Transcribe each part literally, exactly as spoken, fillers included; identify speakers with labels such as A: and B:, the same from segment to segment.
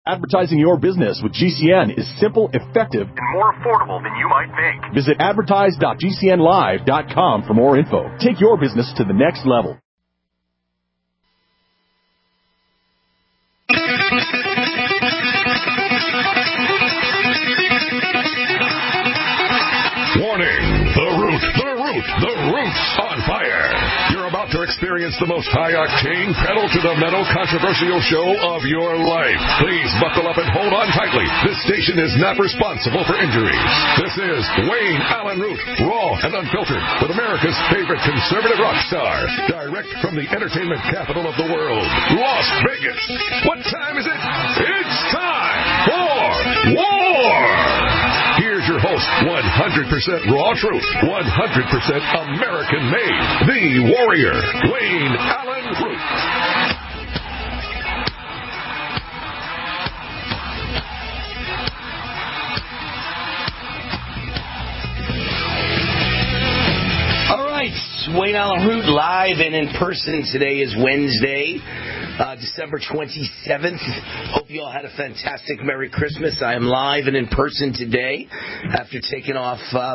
A: Advertising your business with G C N is simple, effective,
B: and more affordable than you might think.
A: Visit advertise dot g c n live dot com for more info. Take your business to the next level.
C: Warning! The Root, the Root, the Root's on fire. You're about to experience the most high-octane, pedal-to-the-metal controversial show of your life. Please buckle up and hold on tightly. This station is not responsible for injuries. This is Wayne Allen Root, raw and unfiltered, with America's favorite conservative rock star, direct from the entertainment capital of the world, Las Vegas. What time is it? It's time for war! Here's your host, one hundred percent raw truth, one hundred percent American-made, the warrior, Wayne Allen Root.
D: All right, Wayne Allen Root live and in person. Today is Wednesday, Uh, December twenty-seventh. Hope you all had a fantastic Merry Christmas. I am live and in person today after taking off. Uh,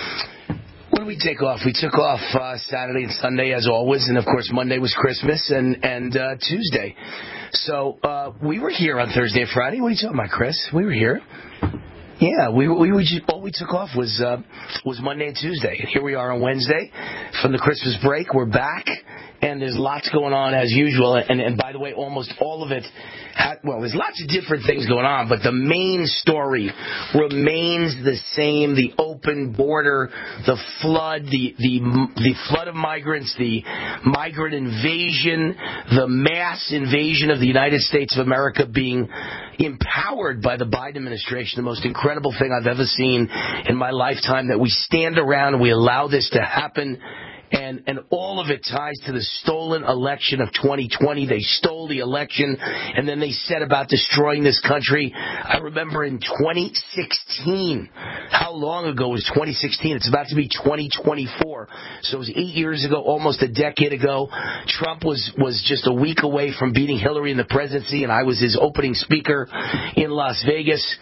D: what did we take off? We took off uh, Saturday and Sunday as always, and of course Monday was Christmas and and uh, Tuesday. So uh, we were here on Thursday and Friday. What are you talking about, Chris? We were here. Yeah, we we, we just, all we took off was uh, was Monday and Tuesday, and here we are on Wednesday from the Christmas break. We're back. And there's lots going on as usual. And, and by the way, almost all of it, had, well, there's lots of different things going on, but the main story remains the same. The open border, the flood, the, the, the flood of migrants, the migrant invasion, the mass invasion of the United States of America being empowered by the Biden administration, the most incredible thing I've ever seen in my lifetime, that we stand around and we allow this to happen. And and all of it ties to the stolen election of twenty twenty. They stole the election, and then they set about destroying this country. I remember in twenty sixteen, how long ago was twenty sixteen? It's about to be twenty twenty-four. So it was eight years ago, almost a decade ago. Trump was, was just a week away from beating Hillary in the presidency, and I was his opening speaker in Las Vegas.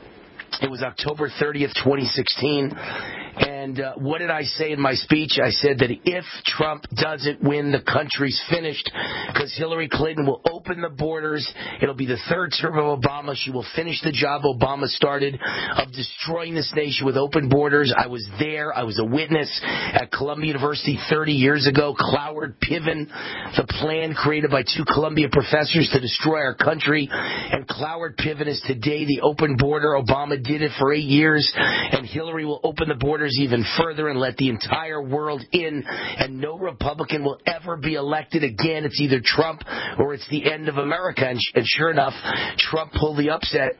D: It was October thirtieth, twenty sixteen. And uh, what did I say in my speech? I said that if Trump doesn't win, the country's finished, because Hillary Clinton will open the borders. It'll be the third term of Obama. She will finish the job Obama started of destroying this nation with open borders. I was there. I was a witness at Columbia University thirty years ago. Cloward Piven, the plan created by two Columbia professors to destroy our country. And Cloward Piven is today the open border. Obama did it for eight years, and Hillary will open the borders even further and let the entire world in, and no Republican will ever be elected again. It's either Trump or it's the end of America. And, sh- and sure enough, Trump pulled the upset.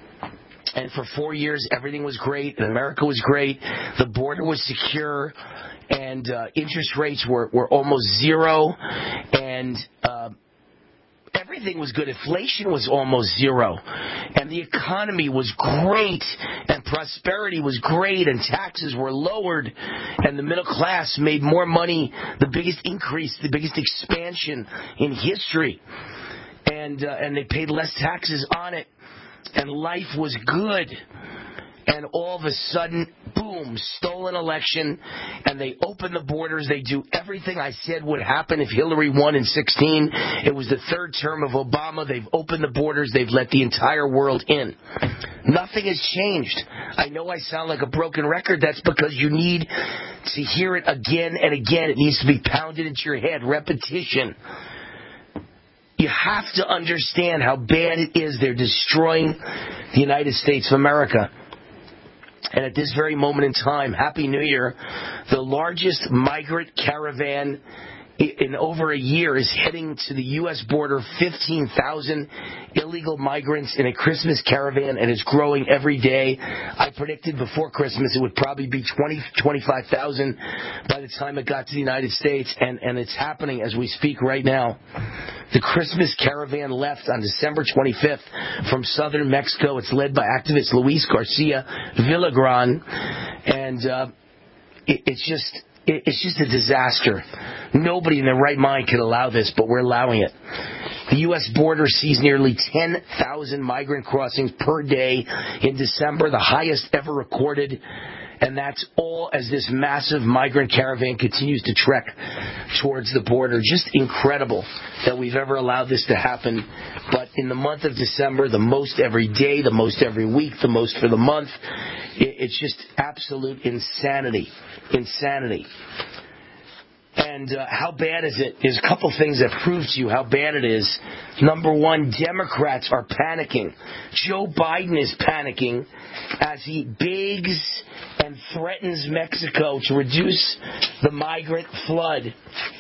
D: And for four years, everything was great, and America was great. The border was secure, and uh, interest rates were, were almost zero, and uh, everything was good. Inflation was almost zero, and the economy was great, and prosperity was great, and taxes were lowered, and the middle class made more money, the biggest increase, the biggest expansion in history, and uh, and they paid less taxes on it, and life was good. And all of a sudden, boom, stolen election, and they open the borders. They do everything I said would happen if Hillary won in sixteen. It was the third term of Obama. They've opened the borders. They've let the entire world in. Nothing has changed. I know I sound like a broken record. That's because you need to hear it again and again. It needs to be pounded into your head. Repetition. You have to understand how bad it is. They're destroying the United States of America. And at this very moment in time, Happy New Year, the largest migrant caravan in over a year is heading to the U S border, fifteen thousand illegal migrants in a Christmas caravan, and it's growing every day. I predicted before Christmas it would probably be twenty, twenty-five thousand by the time it got to the United States, and, and it's happening as we speak right now. The Christmas caravan left on December twenty-fifth from southern Mexico. It's led by activist Luis Garcia Villagran, and uh, it, it's just It's just a disaster. Nobody in their right mind can allow this, but we're allowing it. The U S border sees nearly ten thousand migrant crossings per day in December, the highest ever recorded. And that's all as this massive migrant caravan continues to trek towards the border. Just incredible that we've ever allowed this to happen. But in the month of December, the most every day, the most every week, the most for the month, it's just absolute insanity. Insanity. And uh, how bad is it? There's a couple things that prove to you how bad it is. Number one, Democrats are panicking. Joe Biden is panicking as he begs and threatens Mexico to reduce the migrant flood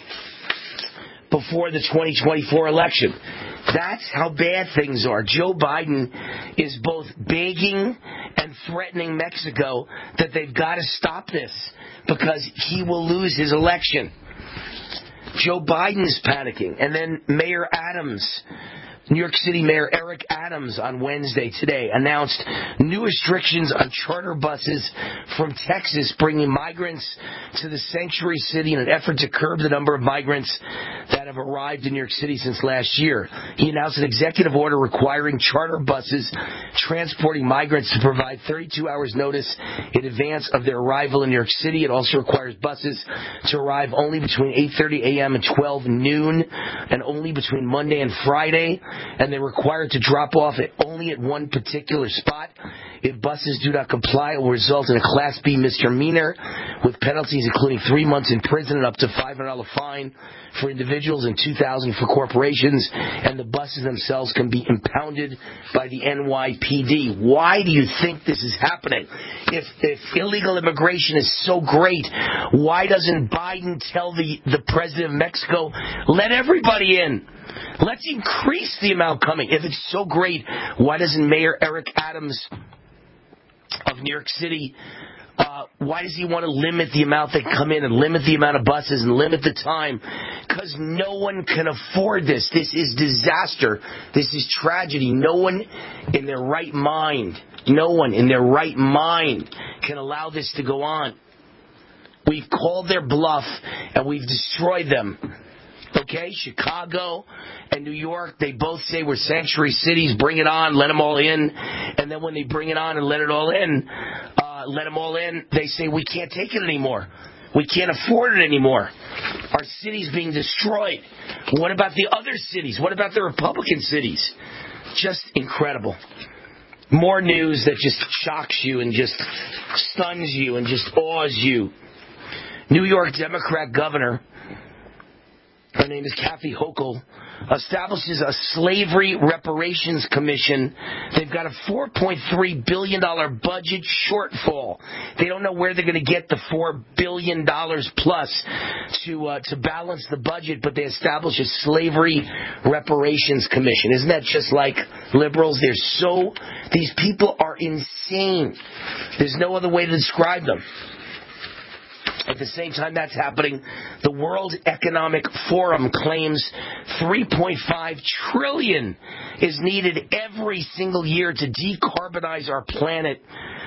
D: before the twenty twenty-four election. That's how bad things are. Joe Biden is both begging and threatening Mexico that they've got to stop this because he will lose his election. Joe Biden is panicking. And then Mayor Adams, New York City Mayor Eric Adams on Wednesday today announced new restrictions on charter buses from Texas bringing migrants to the sanctuary city in an effort to curb the number of migrants that have arrived in New York City since last year. He announced an executive order requiring charter buses transporting migrants to provide thirty-two hours notice in advance of their arrival in New York City. It also requires buses to arrive only between eight thirty a.m. and twelve noon and only between Monday and Friday. And they're required to drop off at only at one particular spot. If buses do not comply, it will result in a Class B misdemeanor with penalties including three months in prison and up to five hundred dollars fine for individuals and two thousand dollars for corporations. And the buses themselves can be impounded by the N Y P D. Why do you think this is happening? If, if illegal immigration is so great, why doesn't Biden tell the, the president of Mexico, let everybody in? Let's increase the amount coming. If it's so great, why doesn't Mayor Eric Adams of New York City, uh, why does he want to limit the amount that come in and limit the amount of buses and limit the time? Because no one can afford this. This is disaster. This is tragedy. No one in their right mind, no one in their right mind can allow this to go on. We've called their bluff and we've destroyed them. Okay, Chicago and New York, they both say we're sanctuary cities, bring it on, let them all in. And then when they bring it on and let it all in, uh, let them all in, they say we can't take it anymore. We can't afford it anymore. Our city's being destroyed. What about the other cities? What about the Republican cities? Just incredible. More news that just shocks you and just stuns you and just awes you. New York Democrat governor, her name is Kathy Hochul, establishes a slavery reparations commission. They've got a four point three billion dollars budget shortfall. They don't know where they're going to get the four billion dollars plus to uh, to balance the budget, but they establish a slavery reparations commission. Isn't that just like liberals? They're so, these people are insane. There's no other way to describe them. At the same time that's happening, the World Economic Forum claims three point five trillion dollars is needed every single year to decarbonize our planet.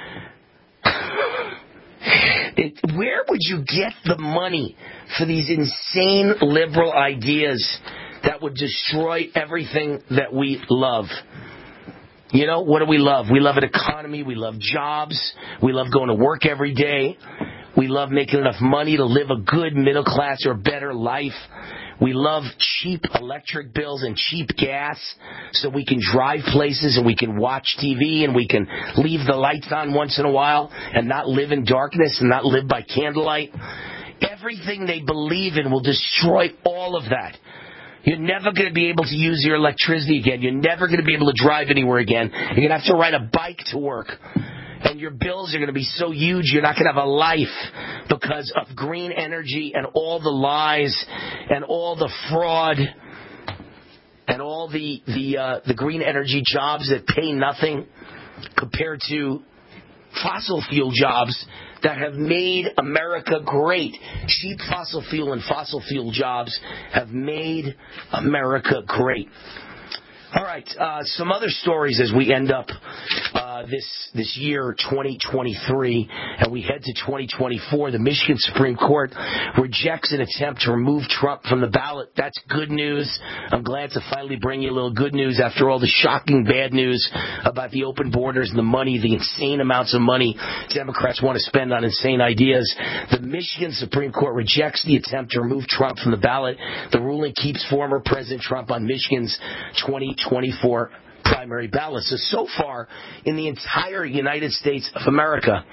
D: It, where would you get the money for these insane liberal ideas that would destroy everything that we love? You know, what do we love? We love an economy. We love jobs. We love going to work every day. We love making enough money to live a good middle class or better life. We love cheap electric bills and cheap gas so we can drive places and we can watch T V and we can leave the lights on once in a while and not live in darkness and not live by candlelight. Everything they believe in will destroy all of that. You're never going to be able to use your electricity again. You're never going to be able to drive anywhere again. You're going to have to ride a bike to work. And your bills are going to be so huge you're not going to have a life because of green energy and all the lies and all the fraud and all the the uh, the green energy jobs that pay nothing compared to fossil fuel jobs that have made America great. Cheap fossil fuel and fossil fuel jobs have made America great. All right, uh, some other stories as we end up uh, uh, this this year, twenty twenty-three, and we head to twenty twenty-four. The Michigan Supreme Court rejects an attempt to remove Trump from the ballot. That's good news. I'm glad to finally bring you a little good news after all the shocking bad news about the open borders and the money, the insane amounts of money Democrats want to spend on insane ideas. The Michigan Supreme Court rejects the attempt to remove Trump from the ballot. The ruling keeps former President Trump on Michigan's twenty twenty-four primary ballot. So, so far, in the entire United States of America,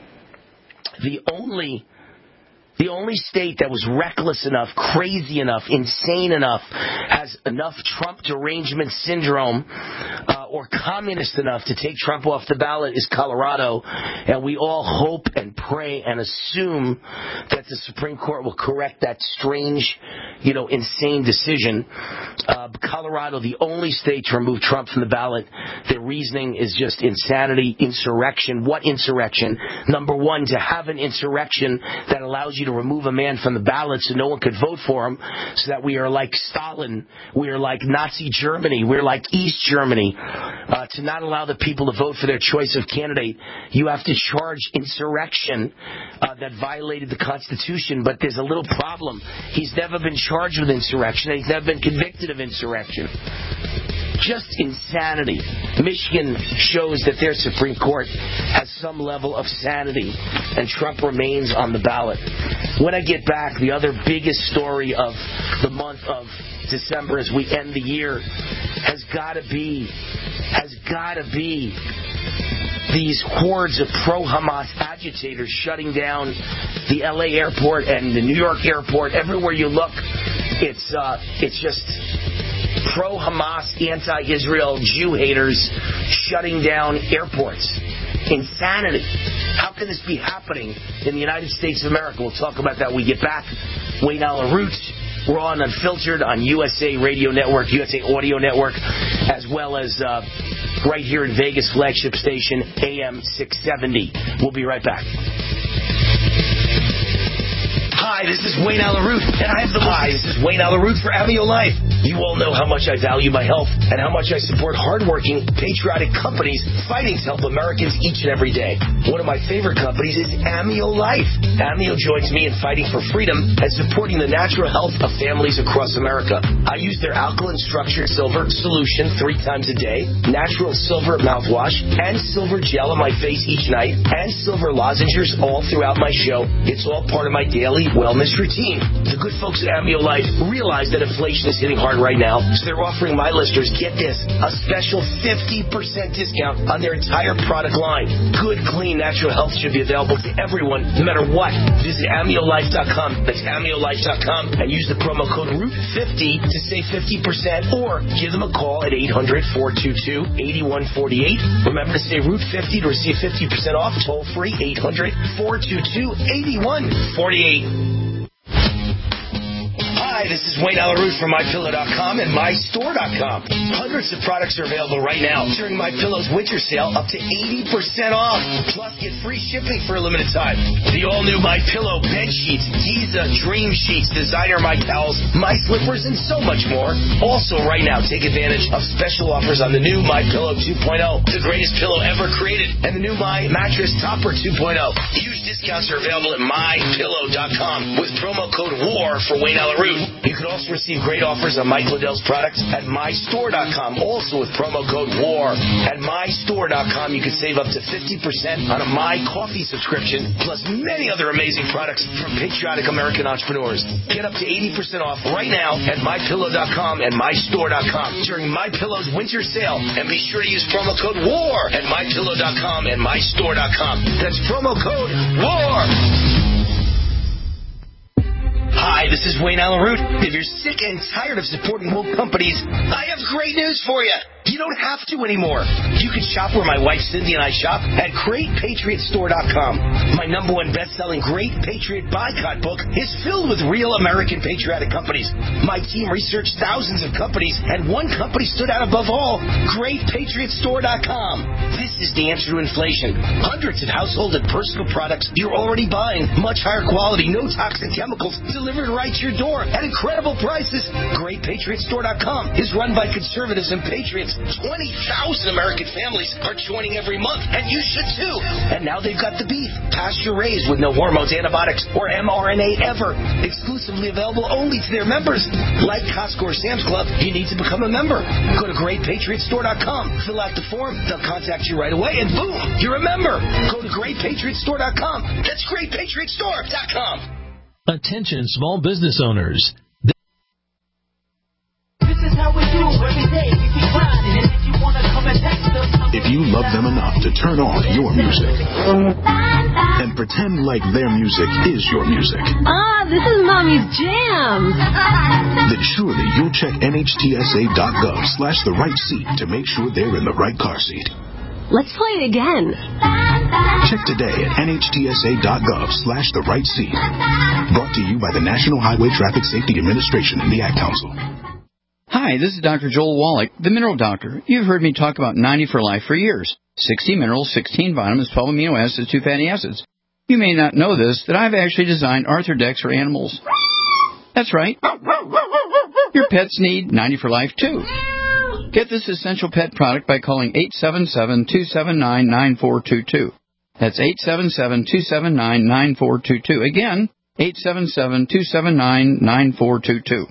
D: the only the only state that was reckless enough, crazy enough, insane enough, has enough Trump derangement syndrome uh, or communist enough to take Trump off the ballot is Colorado. And we all hope and pray and assume that the Supreme Court will correct that strange, you know, insane decision. Uh, Colorado, the only state to remove Trump from the ballot, their reasoning is just insanity, insurrection. What insurrection? Number one, to have an insurrection that allows you to remove a man from the ballot so no one could vote for him, so that we are like Stalin, we are like Nazi Germany, we're like East Germany. Uh, to not allow the people to vote for their choice of candidate, you have to charge insurrection uh, that violated the Constitution. But there's a little problem. He's never been charged with insurrection, and he's never been convicted of insurrection. Just insanity. Michigan shows that their Supreme Court has some level of sanity, and Trump remains on the ballot. When I get back, the other biggest story of the month of December as we end the year has got to be, has got to be these hordes of pro-Hamas agitators shutting down the L A airport and the New York airport. Everywhere you look, it's uh, it's just pro-Hamas, anti-Israel, Jew haters shutting down airports. Insanity. How can this be happening in the United States of America? We'll talk about that when we get back. Wayne Allyn Root, Raw and Unfiltered on U S A Radio Network, U S A Audio Network, as well as uh, right here in Vegas, flagship station A M six seventy. We'll be right back. Hi, this is Wayne Allyn Root, and I have the Hi, this is Wayne Allyn Root for Amio Life. You all know how much I value my health and how much I support hardworking, patriotic companies fighting to help Americans each and every day. One of my favorite companies is Amio Life. Amio joins me in fighting for freedom and supporting the natural health of families across America. I use their alkaline structured silver solution three times a day, natural silver mouthwash, and silver gel on my face each night, and silver lozenges all throughout my show. It's all part of my daily wellness routine. The good folks at Amio Life realize that inflation is hitting hard right now, so they're offering my listeners, get this, a special fifty percent discount on their entire product line. Good, clean, natural health should be available to everyone, no matter what. Visit amio life dot com. That's amio life dot com and use the promo code root fifty to save fifty percent, or give them a call at eight hundred, four two two, eight one four eight. Remember to say root fifty to receive fifty percent off. Toll free, eight hundred, four two two, eight one four eight. Hi, this is Wayne Allyn Root from my pillow dot com and my store dot com. Hundreds of products are available right now during MyPillow's winter sale, up to eighty percent off. Plus, get free shipping for a limited time. The all-new MyPillow bed sheets, Giza Dream Sheets, designer My Towels, My Slippers, and so much more. Also, right now, take advantage of special offers on the new MyPillow two point oh, the greatest pillow ever created, and the new My Mattress Topper two point oh. Huge discounts are available at my pillow dot com with promo code WAR for Wayne Allyn Root. You can also receive great offers on Mike Lindell's products at my store dot com, also with promo code WAR. At my store dot com, you can save up to fifty percent on a My Coffee subscription, plus many other amazing products from patriotic American entrepreneurs. Get up to eighty percent off right now at my pillow dot com and my store dot com during MyPillow's winter sale. And be sure to use promo code WAR at my pillow dot com and my store dot com. That's promo code WAR. Hi, this is Wayne Allyn Root. If you're sick and tired of supporting woke companies, I have great news for you. You don't have to anymore. You can shop where my wife Cindy and I shop at great patriot store dot com. My number one best-selling Great Patriot Boycott book is filled with real American patriotic companies. My team researched thousands of companies, and one company stood out above all, great patriot store dot com. This is the answer to inflation. Hundreds of household and personal products you're already buying. Much higher quality, no toxic chemicals, delivered right to your door at incredible prices. Great Patriot Store dot com is run by conservatives and patriots. twenty thousand American families are joining every month, and you should too. And now they've got the beef, pasture-raised with no hormones, antibiotics, or M R N A ever. Exclusively available only to their members. Like Costco or Sam's Club, you need to become a member. Go to Great Patriot Store dot com, fill out the form, they'll contact you right away, and boom, you're a member. Go to Great Patriot Store dot com. That's Great Patriot Store dot com.
E: Attention small business owners.
F: This is how we do every day. We keep grinding, and if you want to come and text us,
G: if you love them enough to turn on your music and pretend like their music is your music.
H: Ah, this is Mommy's jam.
G: Then surely you'll check N H T S A dot gov slash the right seat to make sure they're in the right car seat.
H: Let's play it again.
G: Check today at N H T S A dot gov slash the right seat. Brought to you by the National Highway Traffic Safety Administration and the Ad Council.
I: Hi, this is Doctor Joel Wallach, the Mineral Doctor. You've heard me talk about ninety for Life for years. sixty minerals, sixteen vitamins, twelve amino acids, two fatty acids. You may not know this, that I've actually designed Arthrodex for animals. That's right. Your pets need ninety for Life, too. Get this essential pet product by calling eight seven seven, two seven nine, nine four two two. That's eight seven seven, two seven nine, nine four two two. Again, eight seven seven, two seven nine, nine four two two.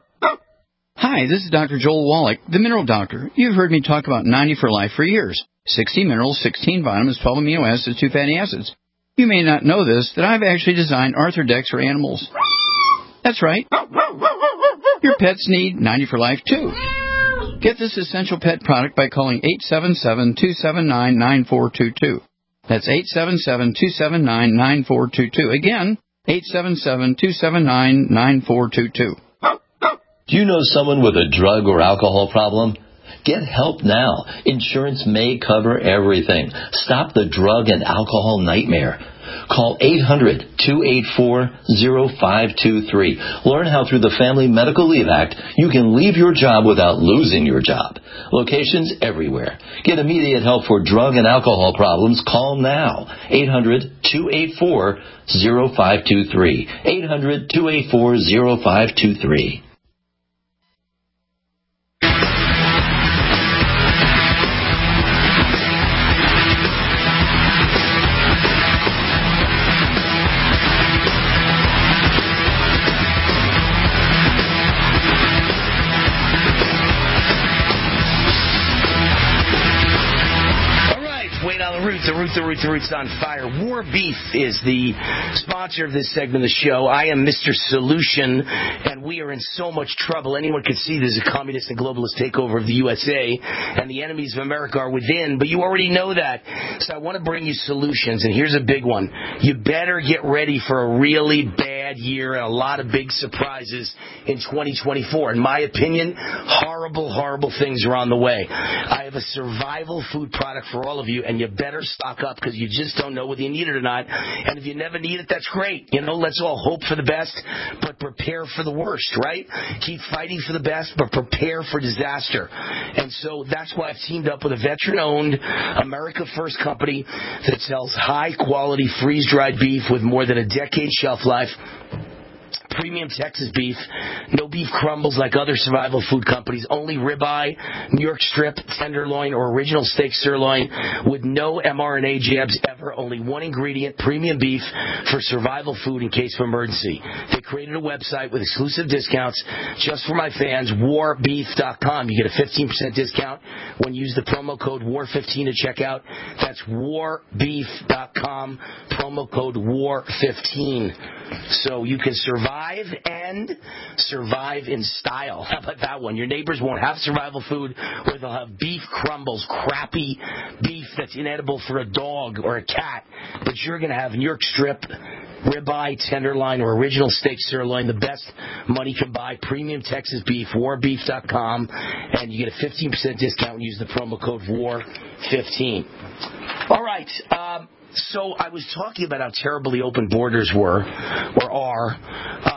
I: Hi, this is Doctor Joel Wallach, the Mineral Doctor. You've heard me talk about ninety for Life for years. sixty minerals, sixteen vitamins, twelve amino acids, two fatty acids. You may not know this, that I've actually designed Arthrodex for animals. That's right. Your pets need ninety for Life, too. Get this essential pet product by calling eight seven seven, two seven nine, nine four two two. That's eight seven seven, two seven nine, nine four two two. Again, eight seven seven, two seven nine, nine four two two.
J: Do you know someone with a drug or alcohol problem? Get help now. Insurance may cover everything. Stop the drug and alcohol nightmare. Call eight hundred, two eight four, zero five two three. Learn how through the Family Medical Leave Act you can leave your job without losing your job. Locations everywhere. Get immediate help for drug and alcohol problems. Call now. eight hundred, two eight four, zero five two three. eight hundred, two eight four, zero five two three.
D: The Root, the Root, the Root's on fire. War Beef is the sponsor of this segment of the show. I am Mister Solution, and we are in so much trouble. Anyone could see there's a communist and globalist takeover of the U S A, and the enemies of America are within, but you already know that. So I want to bring you solutions, and here's a big one. You better get ready for a really bad year and a lot of big surprises in twenty twenty-four. In my opinion, horrible, horrible things are on the way. I have a survival food product for all of you, and you better stock up because you just don't know whether you need it or not. And if you never need it, that's great. You know, let's all hope for the best, but prepare for the worst, right? Keep fighting for the best, but prepare for disaster. And so that's why I've teamed up with a veteran-owned, America First company that sells high-quality freeze-dried beef with more than a decade shelf life. Premium Texas beef, no beef crumbles like other survival food companies, only ribeye, New York strip, tenderloin, or original steak sirloin with no M R N A jabs ever, only one ingredient, premium beef for survival food in case of emergency. They created a website with exclusive discounts just for my fans, war beef dot com. You get a fifteen percent discount when you use the promo code war fifteen to check out. That's war beef dot com, promo code war fifteen. So you can survive and survive in style. How about that one? Your neighbors won't have survival food, or they'll have beef crumbles, crappy beef that's inedible for a dog or a cat. But you're going to have New York strip, ribeye, tenderloin, or original steak sirloin, the best money can buy. Premium Texas beef, war beef dot com, and you get a fifteen percent discount when you use the promo code war fifteen. All right. Um, So I was talking about how terribly open borders were, or are, uh, but I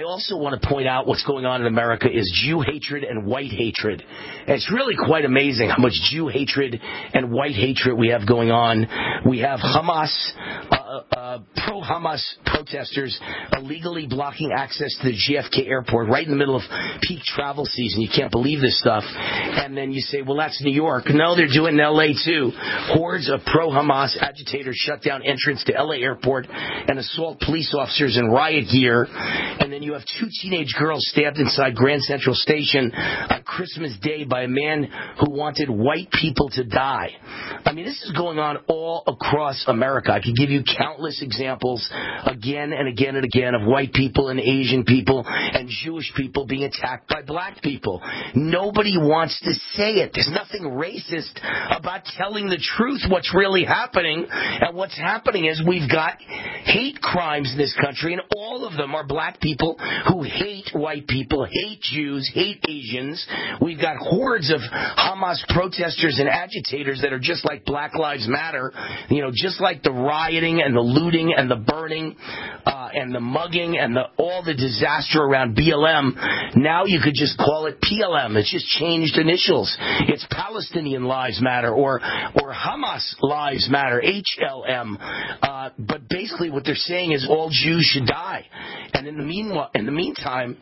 D: I also want to point out what's going on in America is Jew hatred and white hatred. And it's really quite amazing how much Jew hatred and white hatred we have going on. We have Hamas, uh, uh, pro-Hamas protesters illegally blocking access to the J F K airport right in the middle of peak travel season. You can't believe this stuff. And then you say, well, that's New York. No, they're doing it in L A too. Hordes of pro-Hamas agitators shut down entrance to L A airport and assault police officers in riot gear. And then you have two teenage girls stabbed inside Grand Central Station on Christmas Day by a man who wanted white people to die. I mean, this is going on all across America. I could give you countless examples again and again and again of white people and Asian people and Jewish people being attacked by black people. Nobody wants to say it. There's nothing racist about telling the truth, what's really happening. And what's happening is we've got hate crimes in this country, and all of them are black people who hate white people, hate Jews, hate Asians. We've got hordes of Hamas protesters and agitators that are just like Black Lives Matter, you know, just like the rioting and the looting and the burning uh, and the mugging and the, all the disaster around B L M. Now you could just call it P L M. It's just changed initials. It's Palestinian Lives Matter or or Hamas Lives Matter, H L M. Uh, but basically what they're saying is all Jews should die. And in the meanwhile, in the meantime,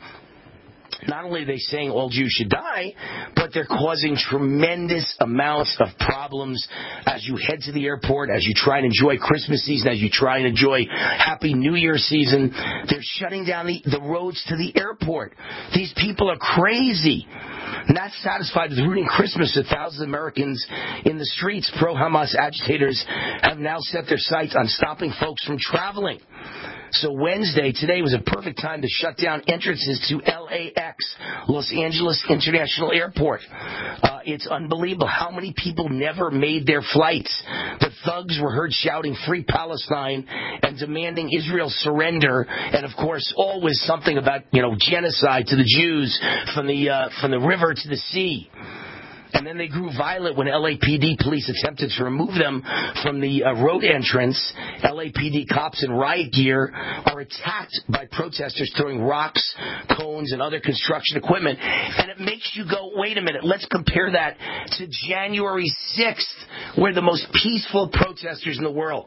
D: not only are they saying all Jews should die, but they're causing tremendous amounts of problems as you head to the airport, as you try and enjoy Christmas season, as you try and enjoy Happy New Year season. They're shutting down the, the roads to the airport. These people are crazy. Not satisfied with ruining Christmas to thousands of Americans in the streets, pro-Hamas agitators have now set their sights on stopping folks from traveling. So Wednesday, today, was a perfect time to shut down entrances to L A X, Los Angeles International Airport. Uh, it's unbelievable how many people never made their flights. The thugs were heard shouting "Free Palestine" and demanding Israel surrender, and of course, always something about, you know, genocide to the Jews from the uh, from the river to the sea. And then they grew violent when L A P D police attempted to remove them from the uh, road entrance. L A P D cops in riot gear are attacked by protesters throwing rocks, cones, and other construction equipment. And it makes you go, wait a minute, let's compare that to January sixth, where the most peaceful protesters in the world,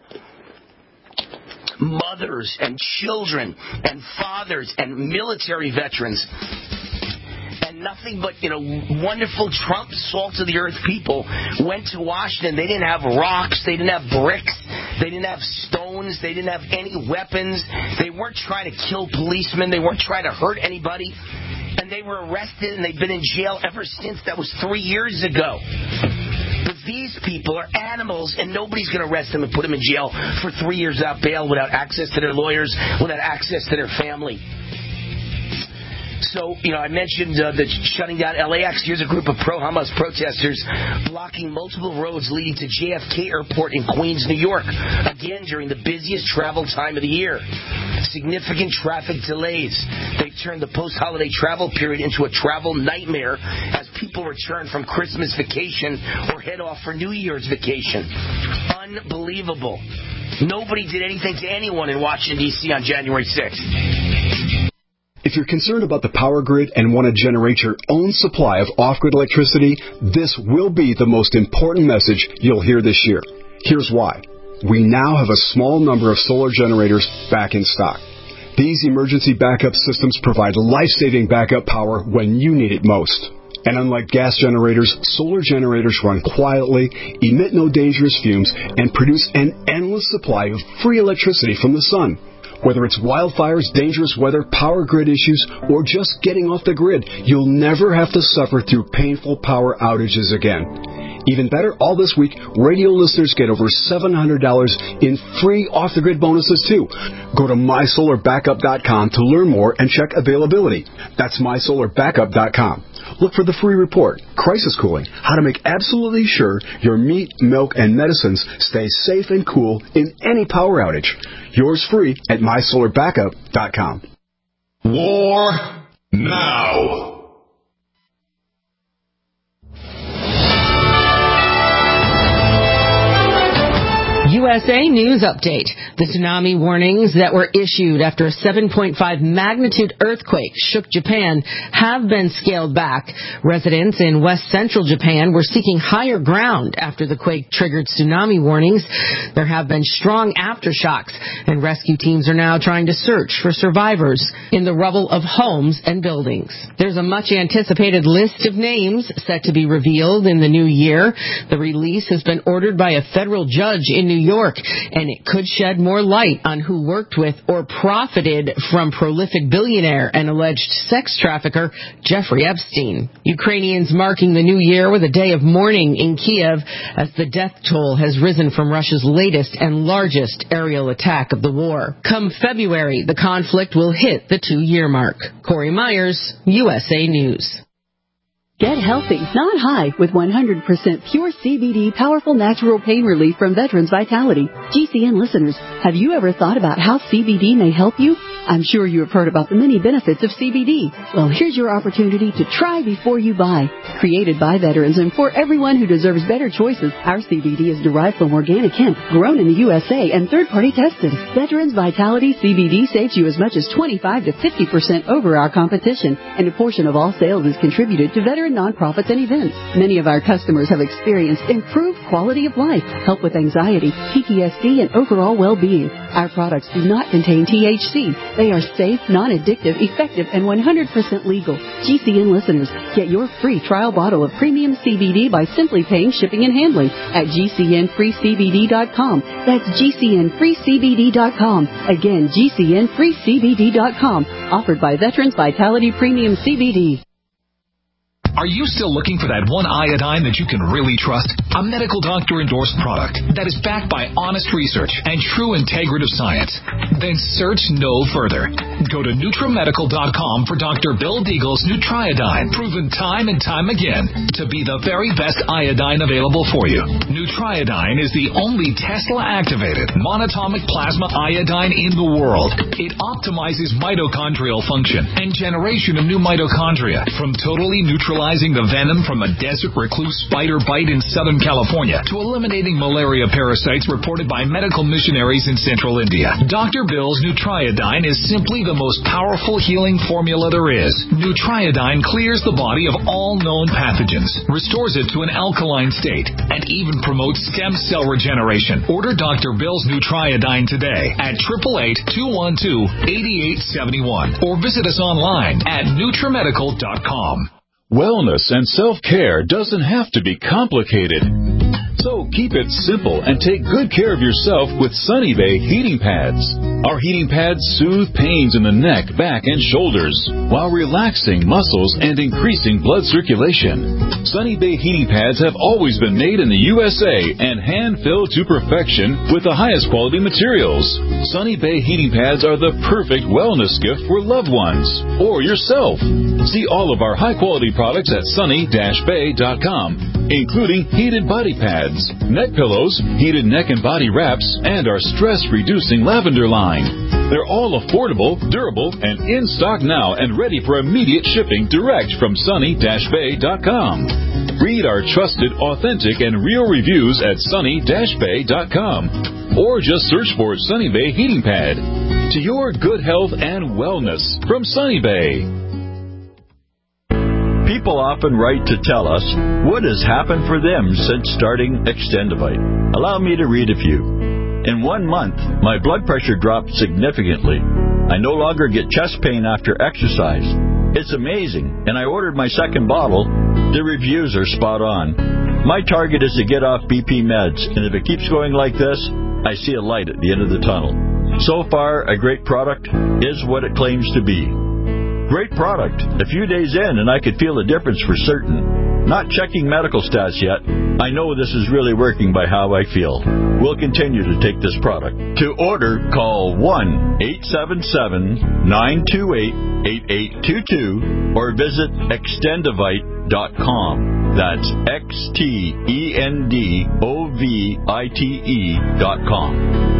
D: mothers and children and fathers and military veterans, nothing but, you know, wonderful Trump salt of the earth people went to Washington. They didn't have rocks. They didn't have bricks. They didn't have stones. They didn't have any weapons. They weren't trying to kill policemen. They weren't trying to hurt anybody. And they were arrested and they've been in jail ever since. That was three years ago. But these people are animals, and nobody's going to arrest them and put them in jail for three years without bail, without access to their lawyers, without access to their family. So, you know, I mentioned uh, that shutting down L A X. Here's a group of pro-Hamas protesters blocking multiple roads leading to J F K Airport in Queens, New York, again during the busiest travel time of the year. Significant traffic delays. They've turned the post-holiday travel period into a travel nightmare as people return from Christmas vacation or head off for New Year's vacation. Unbelievable. Nobody did anything to anyone in Washington, D C on January sixth.
K: If you're concerned about the power grid and want to generate your own supply of off-grid electricity, this will be the most important message you'll hear this year. Here's why. We now have a small number of solar generators back in stock. These emergency backup systems provide life-saving backup power when you need it most. And unlike gas generators, solar generators run quietly, emit no dangerous fumes, and produce an endless supply of free electricity from the sun. Whether it's wildfires, dangerous weather, power grid issues, or just getting off the grid, you'll never have to suffer through painful power outages again. Even better, all this week, radio listeners get over seven hundred dollars in free off-the-grid bonuses, too. Go to my solar backup dot com to learn more and check availability. That's my solar backup dot com. Look for the free report, Crisis Cooling, how to make absolutely sure your meat, milk, and medicines stay safe and cool in any power outage. Yours free at my solar backup dot com.
C: War now.
L: You U S A News Update. The tsunami warnings that were issued after a seven point five magnitude earthquake shook Japan have been scaled back. Residents in west central Japan were seeking higher ground after the quake triggered tsunami warnings. There have been strong aftershocks, and rescue teams are now trying to search for survivors in the rubble of homes and buildings. There's a much anticipated list of names set to be revealed in the new year. The release has been ordered by a federal judge in New York, and it could shed more light on who worked with or profited from prolific billionaire and alleged sex trafficker Jeffrey Epstein. Ukrainians marking the new year with a day of mourning in Kiev as the death toll has risen from Russia's latest and largest aerial attack of the war. Come February, the conflict will hit the two-year mark. Corey Myers, U S A News.
M: Get healthy, not high, with one hundred percent pure C B D powerful natural pain relief from Veterans Vitality. G C N listeners, have you ever thought about how C B D may help you? I'm sure you have heard about the many benefits of C B D. Well, here's your opportunity to try before you buy. Created by veterans and for everyone who deserves better choices, our C B D is derived from organic hemp, grown in the U S A and third-party tested. Veterans Vitality C B D saves you as much as twenty-five to fifty percent over our competition, and a portion of all sales is contributed to veteran nonprofits and events. Many of our customers have experienced improved quality of life, help with anxiety, P T S D, and overall well-being. Our products do not contain T H C. They are safe, non-addictive, effective, and one hundred percent legal. G C N listeners, get your free trial bottle of premium C B D by simply paying shipping and handling at G C N free C B D dot com. That's G C N free C B D dot com. Again, G C N free C B D dot com. Offered by Veterans Vitality Premium C B D.
N: Are you still looking for that one iodine that you can really trust? A medical doctor-endorsed product that is backed by honest research and true integrative science? Then search no further. Go to Nutramedical dot com for Doctor Bill Deagle's Nutriodine, proven time and time again to be the very best iodine available for you. Nutriodine is the only Tesla-activated monatomic plasma iodine in the world. It optimizes mitochondrial function and generation of new mitochondria from totally neutralizing the venom from a desert recluse spider bite in Southern California to eliminating malaria parasites reported by medical missionaries in central India. Doctor Bill's Nutriodine is simply the most powerful healing formula there is. Nutriodine clears the body of all known pathogens, restores it to an alkaline state, and even promotes stem cell regeneration. Order Doctor Bill's Nutriodine today at eight eight eight, two one two, eight eight seven one or visit us online at Nutramedical dot com.
O: Wellness and self-care doesn't have to be complicated. So keep it simple and take good care of yourself with Sunny Bay heating pads. Our heating pads soothe pains in the neck, back, and shoulders while relaxing muscles and increasing blood circulation. Sunny Bay heating pads have always been made in the U S A and hand-filled to perfection with the highest quality materials. Sunny Bay heating pads are the perfect wellness gift for loved ones or yourself. See all of our high-quality products at sunny dash bay dot com, including heated body pads, neck pillows, heated neck and body wraps, and our stress-reducing lavender line. They're all affordable, durable, and in stock now and ready for immediate shipping direct from sunny dash bay dot com. Read our trusted, authentic, and real reviews at sunny dash bay dot com or just search for Sunny Bay Heating Pad. To your good health and wellness from Sunny Bay.
P: People often write to tell us what has happened for them since starting Extendivite. Allow me to read a few. In one month, my blood pressure dropped significantly. I no longer get chest pain after exercise. It's amazing, and I ordered my second bottle. The reviews are spot on. My target is to get off B P meds, and if it keeps going like this, I see a light at the end of the tunnel. So far, a great product is what it claims to be. Great product. A few days in, and I could feel a difference for certain. Not checking medical stats yet. I know this is really working by how I feel. We'll continue to take this product. To order, call one eight seven seven, nine two eight, eight eight two two or visit extendivite dot com. That's X T E N D O V I T E dot com.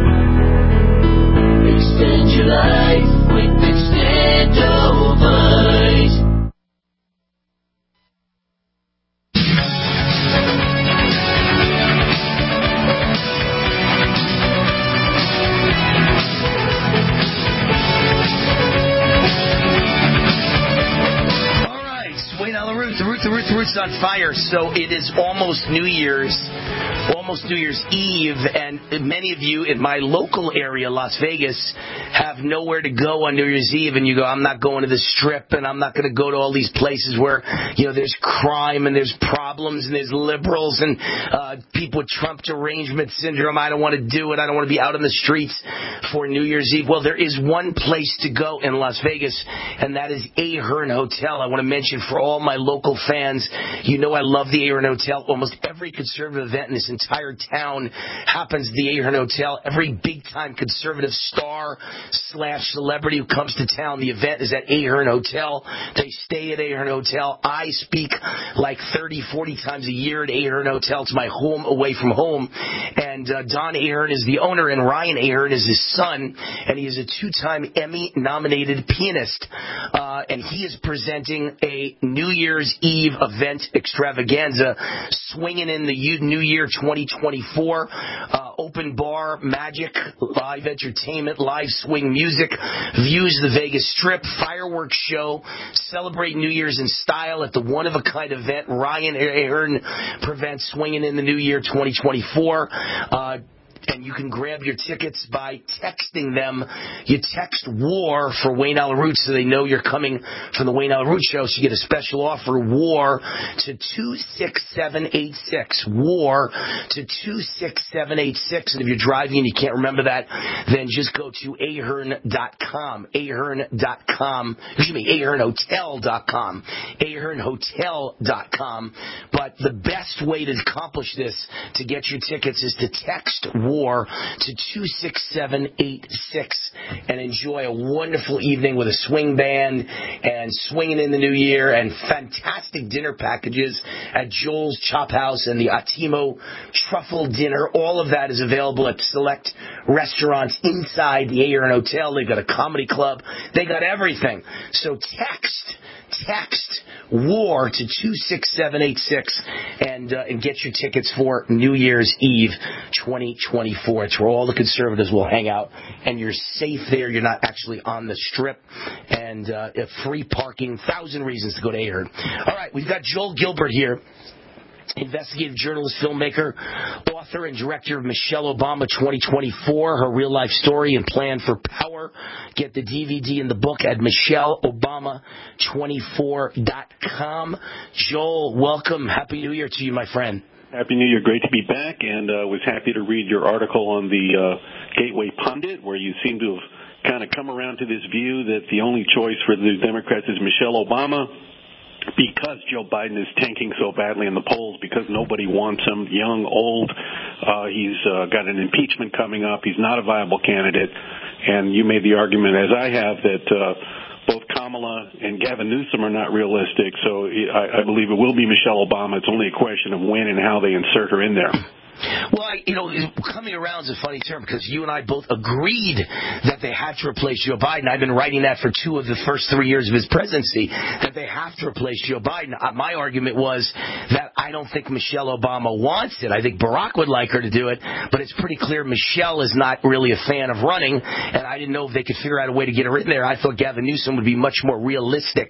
F: Extend your life with Extendivite.
D: Roots on Fire. So it is almost New Year's, almost New Year's Eve, and many of you in my local area, Las Vegas, have nowhere to go on New Year's Eve, and you go, I'm not going to the Strip, and I'm not going to go to all these places where, you know, there's crime and there's problems and there's liberals and uh, people with Trump derangement syndrome. I don't want to do it. I don't want to be out on the streets for New Year's Eve. Well, there is one place to go in Las Vegas, and that is Ahern Hotel. I want to mention for all my local fans, you know I love the Ahern Hotel. Almost every conservative event in this entire town happens at the Ahern Hotel. Every big-time conservative star slash celebrity who comes to town, the event is at Ahern Hotel. They stay at Ahern Hotel. I speak like thirty, forty times a year at Ahern Hotel. It's my home away from home. And uh, Don Ahern is the owner, and Ryan Ahern is his son, and he is a two-time Emmy-nominated pianist. Uh, and he is presenting a New Year's Eve event extravaganza, swinging in the New Year twenty twenty-four. Uh, open bar, magic, live entertainment, live swing music, views of the Vegas Strip, fireworks show, celebrate New Year's in style at the one-of-a-kind event Ryan Ahern prevents swinging in the New Year twenty twenty-four. Uh, And you can grab your tickets by texting them. You text WAR for Wayne Allyn Root so they know you're coming from the Wayne Allyn Root Show. So you get a special offer, WAR, to two six seven eight six. WAR to two six seven eight six. And if you're driving and you can't remember that, then just go to ahern dot com. ahern dot com. Excuse me, ahern hotel dot com. ahern hotel dot com. But the best way to accomplish this, to get your tickets, is to text WAR War to two six seven eight six and enjoy a wonderful evening with a swing band and swinging in the new year and fantastic dinner packages at Joel's Chop House and the Atimo Truffle Dinner. All of that is available at select restaurants inside the Ahern Hotel. They've got a comedy club. They got everything. So text Text WAR to two six seven eight six and uh, and get your tickets for New Year's Eve twenty twenty-four. It's where all the conservatives will hang out, and you're safe there. You're not actually on the Strip, and uh, free parking. Thousand reasons to go to Ahern. All right, we've got Joel Gilbert here. Investigative journalist, filmmaker, author, and director of Michelle Obama twenty twenty-four, her real-life story and plan for power. Get the D V D and the book at michelle obama twenty-four dot com. Joel, welcome. Happy New Year to you, my friend.
Q: Happy New Year. Great to be back, and uh, was happy to read your article on the uh, Gateway Pundit, where you seem to have kind of come around to this view that the only choice for the Democrats is Michelle Obama, because Joe Biden is tanking so badly in the polls, because nobody wants him, young, old. Uh, he's uh, got an impeachment coming up. He's not a viable candidate. And you made the argument, as I have, that uh, both Kamala and Gavin Newsom are not realistic. So I, I believe it will be Michelle Obama. It's only a question of when and how they insert her in there.
D: Well, I, you know, coming around is a funny term because you and I both agreed that they had to replace Joe Biden. I've been writing that for two of the first three years of his presidency, that they have to replace Joe Biden. My argument was that I don't think Michelle Obama wants it. I think Barack would like her to do it, but it's pretty clear Michelle is not really a fan of running, and I didn't know if they could figure out a way to get her in there. I thought Gavin Newsom would be much more realistic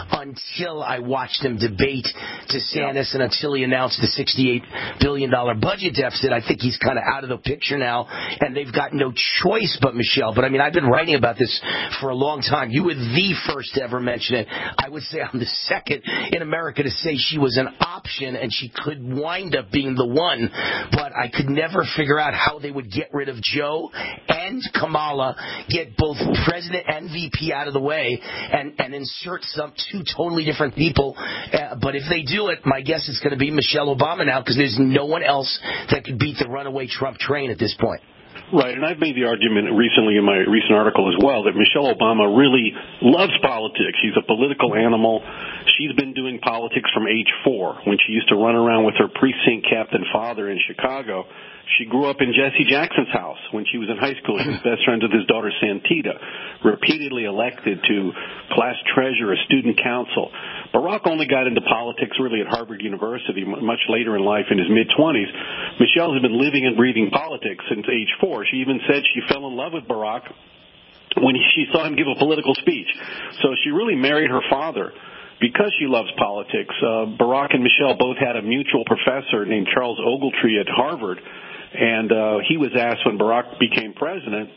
D: until I watched him debate DeSantis and until he announced the sixty-eight billion dollars budget deficit. I think he's kind of out of the picture now, and they've got no choice but Michelle. But, I mean, I've been writing about this for a long time. You were the first to ever mention it. I would say I'm the second in America to say she was an option, and she could wind up being the one. But I could never figure out how they would get rid of Joe and Kamala, get both president and V P out of the way, and, and insert some two totally different people. Uh, but if they do it, my guess is going to be Michelle Obama now, because there's no one else that could beat the runaway Trump train at this point.
Q: Right, and I've made the argument recently in my recent article as well that Michelle Obama really loves politics. She's a political animal. She's been doing politics from age four, when she used to run around with her precinct captain father in Chicago. She grew up in Jesse Jackson's house when she was in high school. She was best friends with his daughter Santita, repeatedly elected to class treasurer, student council. Barack only got into politics really at Harvard University much later in life, in his mid-twenties. Michelle has been living and breathing politics since age four. She even said she fell in love with Barack when she saw him give a political speech. So she really married her father. because she loves politics. Uh, Barack and Michelle both had a mutual professor named Charles Ogletree at Harvard, and uh, he was asked when Barack became president,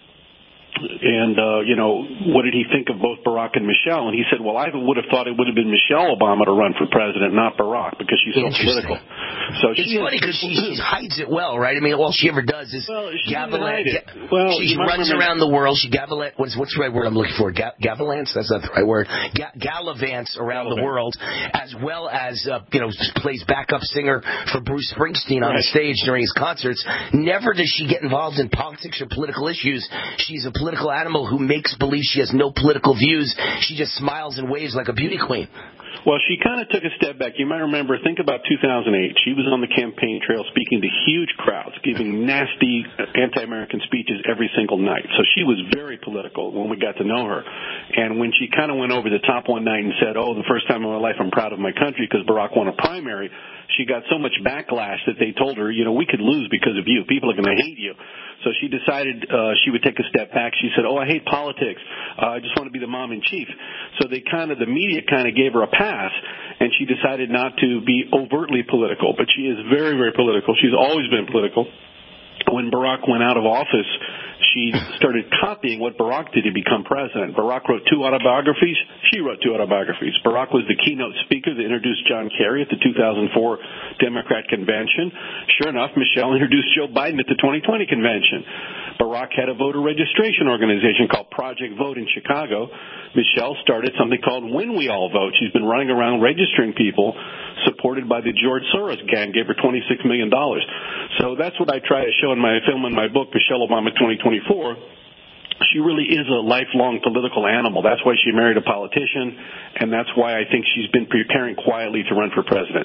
Q: and, uh, you know, what did he think of both Barack and Michelle? And he said, well, I would have thought it would have been Michelle Obama to run for president, not Barack, because she's so political. So
D: it's
Q: she
D: funny because she, she hides it well, right? I mean, all she ever does is
Q: well, she
D: gavellette.
Q: Ga- well,
D: she runs around the world. She gavellette. What's, what's the right word I'm looking for? Ga- gavellance? That's not the right word. Ga- gallivants around Gallivant. the world, as well as, uh, you know, plays backup singer for Bruce Springsteen on right. the stage during his concerts. Never does she get involved in politics or political issues. She's a political animal who makes believe she has no political views. She just smiles and waves like a beauty queen.
Q: Well, she kind of took a step back. You might remember, think about two thousand eight. She was on the campaign trail speaking to huge crowds, giving nasty anti-American speeches every single night. So she was very political when we got to know her. And when she kind of went over the top one night and said, oh, the first time in my life I'm proud of my country because Barack won a primary, she got so much backlash that they told her, you know, we could lose because of you. People are going to hate you. So she decided uh, she would take a step back. She said, oh, I hate politics. Uh, I just want to be the mom in chief. So they kind of, the media kind of gave her a pass, and she decided not to be overtly political. But she is very, very political. She's always been political. When Barack went out of office, she started copying what Barack did to become president. Barack wrote two autobiographies. She wrote two autobiographies. Barack was the keynote speaker that introduced John Kerry at the two thousand four Democrat convention. Sure enough, Michelle introduced Joe Biden at the twenty twenty convention. Barack had a voter registration organization called Project Vote in Chicago. Michelle started something called When We All Vote. She's been running around registering people, supported by the George Soros gang, gave her twenty-six million dollars. So that's what I try to show in my film and my book, Michelle Obama twenty twenty-four. She really is a lifelong political animal. That's why she married a politician, and that's why I think she's been preparing quietly to run for president.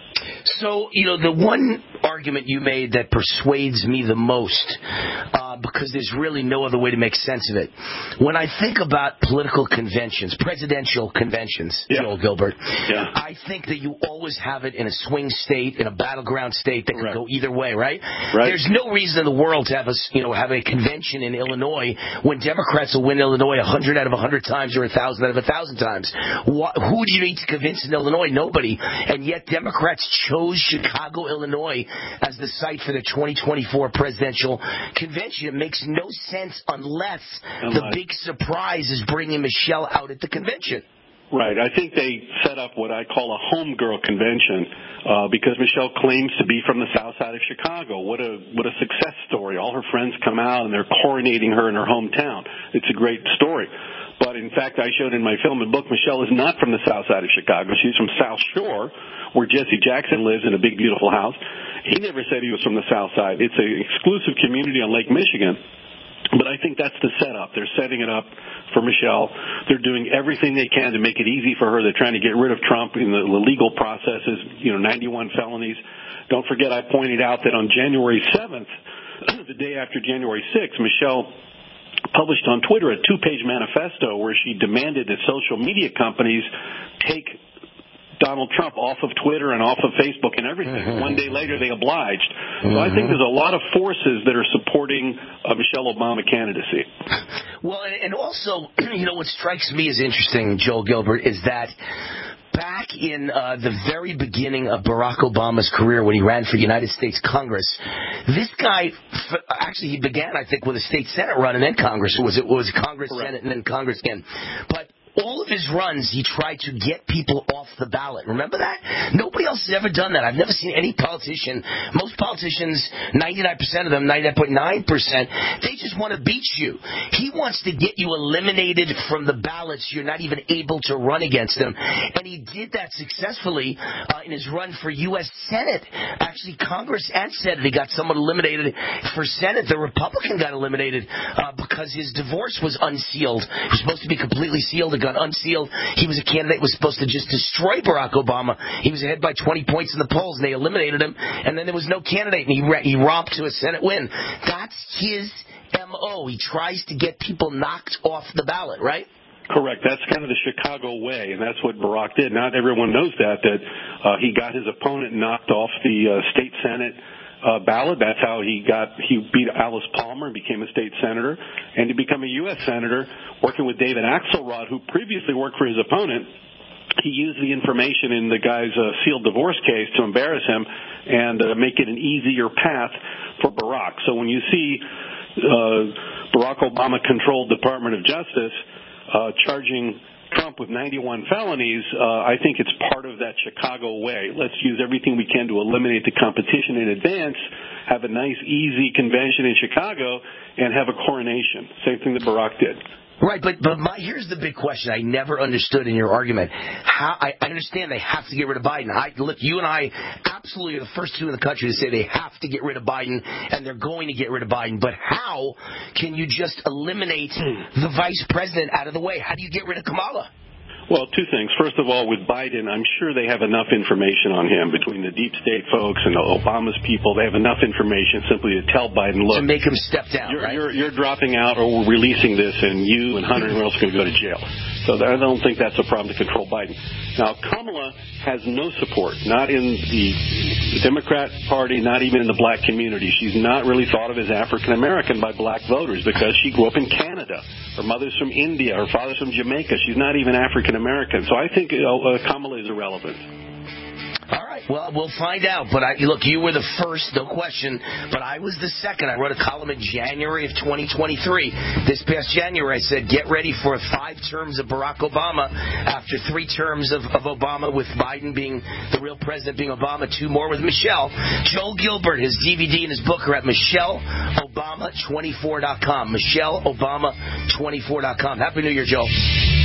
D: So, you know, the one argument you made that persuades me the most, uh, because there's really no other way to make sense of it. When I think about political conventions, presidential conventions, yeah. Joel Gilbert, yeah. I think that you always have it in a swing state, in a battleground state that can right. go either way, right? right? There's no reason in the world to have a, you know, have a convention in Illinois when Democrats will win Illinois one hundred out of one hundred times or one thousand out of one thousand times. What, who do you need to convince in Illinois? Nobody. And yet Democrats chose Chicago, Illinois as the site for the twenty twenty-four presidential convention. It makes no sense unless
Q: unless.
D: the big surprise is bringing Michelle out at the convention.
Q: Right. I think they set up what I call a homegirl convention uh, because Michelle claims to be from the south side of Chicago. What a what a success story. All her friends come out and they're coronating her in her hometown. It's a great story. But, in fact, I showed in my film and book, Michelle is not from the south side of Chicago. She's from South Shore, where Jesse Jackson lives in a big, beautiful house. He never said he was from the south side. It's an exclusive community on Lake Michigan. But I think that's the setup. They're setting it up for Michelle. They're doing everything they can to make it easy for her. They're trying to get rid of Trump in the legal processes, you know, ninety-one felonies. Don't forget I pointed out that on January seventh, the day after January sixth, Michelle published on Twitter a two-page manifesto where she demanded that social media companies take Donald Trump off of Twitter and off of Facebook and everything. Mm-hmm. One day later, they obliged. Mm-hmm. So I think there's a lot of forces that are supporting uh, Michelle Obama candidacy.
D: Well, and also, you know, what strikes me as interesting, Joel Gilbert, is that back in uh, the very beginning of Barack Obama's career when he ran for United States Congress, this guy, actually he began, I think, with a state Senate run and then Congress. It was, it was Congress, Correct. Senate, and then Congress again. But all of his runs, he tried to get people off the ballot. Remember that? Nobody else has ever done that. I've never seen any politician. Most politicians, ninety-nine percent of them, ninety-nine point nine percent, they just want to beat you. He wants to get you eliminated from the ballots. You're not even able to run against him. And he did that successfully uh, in his run for U S Senate. Actually, Congress and Senate, he got someone eliminated. For Senate, the Republican got eliminated uh, because his divorce was unsealed. It was supposed to be completely sealed. Got unsealed. He was a candidate who was supposed to just destroy Barack Obama. He was ahead by twenty points in the polls, and they eliminated him. And then there was no candidate, and he he romped to a Senate win. That's his M O. He tries to get people knocked off the ballot, right?
Q: Correct. That's kind of the Chicago way, and that's what Barack did. Not everyone knows that, that uh, he got his opponent knocked off the uh, state Senate Uh, ballot. That's how he got, he beat Alice Palmer and became a state senator, and to become a U S senator, working with David Axelrod, who previously worked for his opponent, he used the information in the guy's uh, sealed divorce case to embarrass him and uh, make it an easier path for Barack. So when you see uh, Barack Obama-controlled Department of Justice uh, charging Trump with ninety-one felonies, uh, I think it's part of that Chicago way. Let's use everything we can to eliminate the competition in advance, have a nice, easy convention in Chicago, and have a coronation. Same thing that Barack did.
D: Right, but but my, here's the big question I never understood in your argument. How I, I understand they have to get rid of Biden. I, look, you and I absolutely are the first two in the country to say they have to get rid of Biden, and they're going to get rid of Biden. But how can you just eliminate the vice president out of the way? How do you get rid of Kamala?
Q: Well, two things. First of all, with Biden, I'm sure they have enough information on him between the deep state folks and Obama's people. They have enough information simply to tell Biden, look,
D: to make him step down.
Q: You're,
D: right?
Q: you're, you're dropping out, or we're releasing this, and you and Hunter and everyone else are going to go to jail. So I don't think that's a problem to control Biden. Now, Kamala has no support, not in the Democrat Party, not even in the black community. She's not really thought of as African American by black voters because she grew up in Canada. Her mother's from India. Her father's from Jamaica. She's not even African American. So I think uh, Kamala is irrelevant.
D: All right. Well, we'll find out. But I, look, you were the first, no question. But I was the second. I wrote a column in January of twenty twenty-three. This past January, I said, get ready for five terms of Barack Obama after three terms of, of Obama, with Biden being the real president, being Obama, two more with Michelle. Joel Gilbert, his D V D and his book are at Michelle Obama twenty-four dot com. Michelle Obama twenty-four dot com. Happy New Year, Joel.